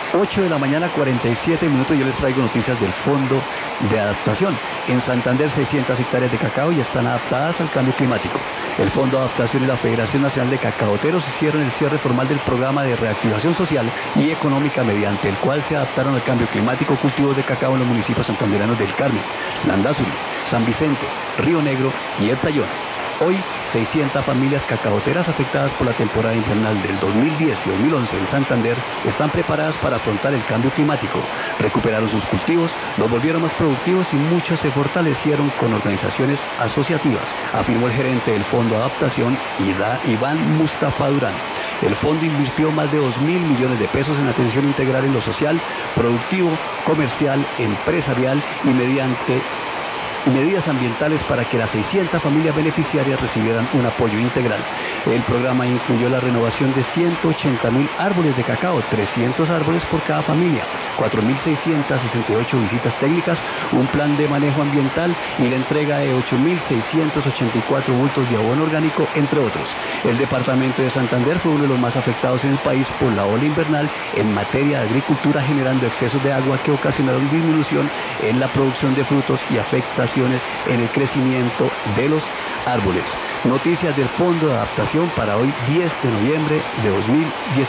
8 de la mañana, 47 minutos. Yo les traigo noticias del Fondo de Adaptación. En Santander, 600 hectáreas de cacao ya están adaptadas al cambio climático. El Fondo de Adaptación y la Federación Nacional de Cacaoteros hicieron el cierre formal del programa de reactivación social y económica, mediante el cual se adaptaron al cambio climático cultivos de cacao en los municipios santanderanos del Carmen, Landázuri, San Vicente, Río Negro y El Tayón. Hoy, 600 familias cacaoteras afectadas por la temporada invernal del 2010 y 2011 en Santander están preparadas para afrontar el cambio climático. Recuperaron sus cultivos, los volvieron más productivos y muchos se fortalecieron con organizaciones asociativas, afirmó el gerente del Fondo de Adaptación, Iván Mustafa Durán. El fondo invirtió más de 2.000 millones de pesos en atención integral en lo social, productivo, comercial, empresarial y mediante medidas ambientales para que las 600 familias beneficiarias recibieran un apoyo integral. El programa incluyó la renovación de 180.000 árboles de cacao, 300 árboles por cada familia, 4.668 visitas técnicas, un plan de manejo ambiental y la entrega de 8.684 bultos de abono orgánico, entre otros. El departamento de Santander fue uno de los más afectados en el país por la ola invernal en materia de agricultura, generando excesos de agua que ocasionaron disminución en la producción de frutos y afectaciones en el crecimiento de los árboles. Noticias del Fondo de Adaptación para hoy, 10 de noviembre de 2019.